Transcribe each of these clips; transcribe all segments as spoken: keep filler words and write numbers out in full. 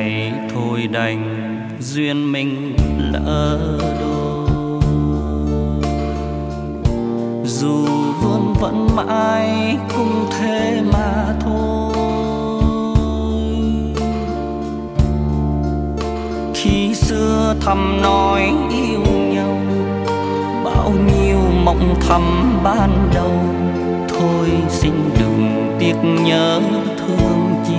này thôi đành duyên mình lỡ đôi, dù vương vẫn mãi cũng thế mà thôi. Khi xưa thầm nói yêu nhau, bao nhiêu mộng thầm ban đầu, thôi xin đừng tiếc nhớ thương chi.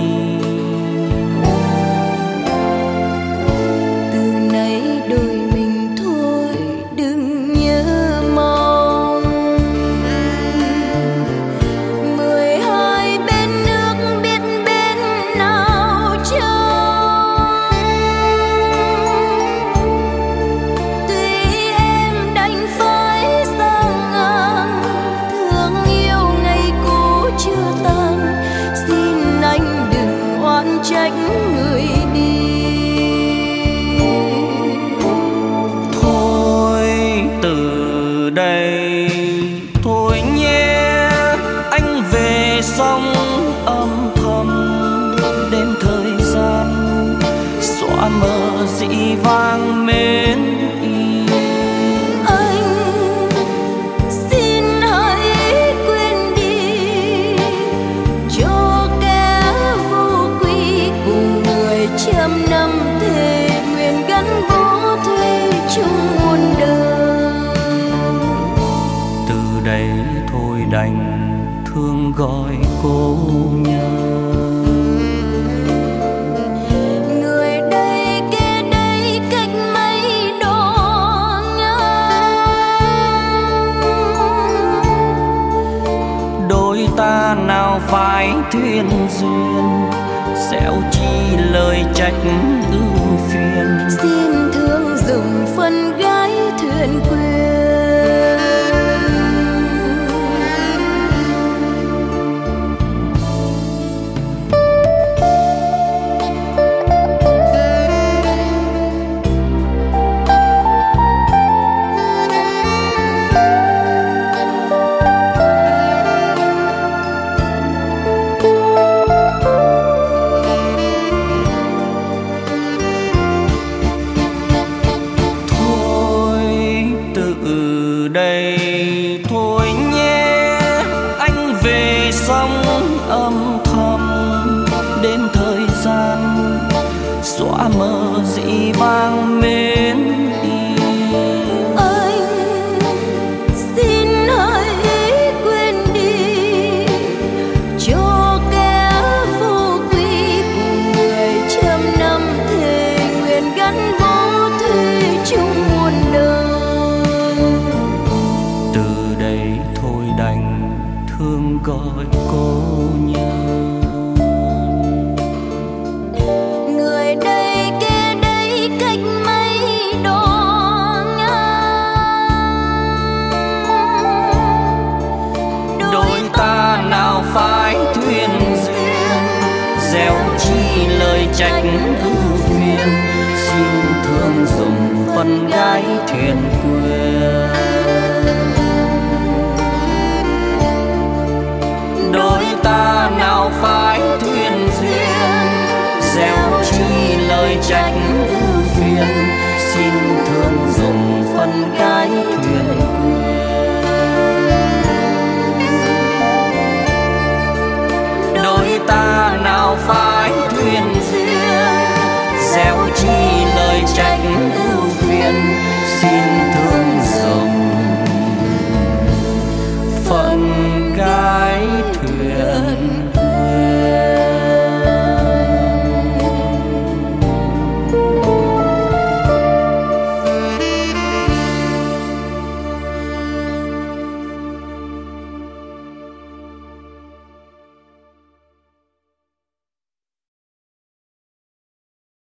Sóng âm thầm đến thời gian xóa mờ dĩ vang mến yêu. Anh xin hãy quên đi cho kẻ vô quy, cùng người trăm năm thề nguyện gắn bó thuê chung muôn đời. Từ đây thôi đành thương gọi cô nhớ. Người đây kia đây cách mấy đó ngang, đôi ta nào phải thuyền duyên, xẻo chi lời trách ưu phiền. Xin thương dùng phân gái thuyền quyền. Âm thầm đến thời gian xóa mờ dĩ vang mến yêu. Anh xin hãy quên đi cho kẻ vô quy, cùng người trăm năm thề nguyện gắn bó thuê chung muôn đời. Từ đây thôi đành thương gọi cô nhớ. Người đây kia đây cách mấy đó ngang, đôi ta nào phải thuyền duyên, gieo chi lời trách ưu phiền. Xin thương dùng phân gái thuyền quyền. Đôi ta nào phải thuyền duyên, gieo chi lời trách ưu phiền. Xin thương dùng phân gái thuyền quyền. Đôi ta nào phải thuyền duyên, gieo chi lời trách ưu phiền. Xin thương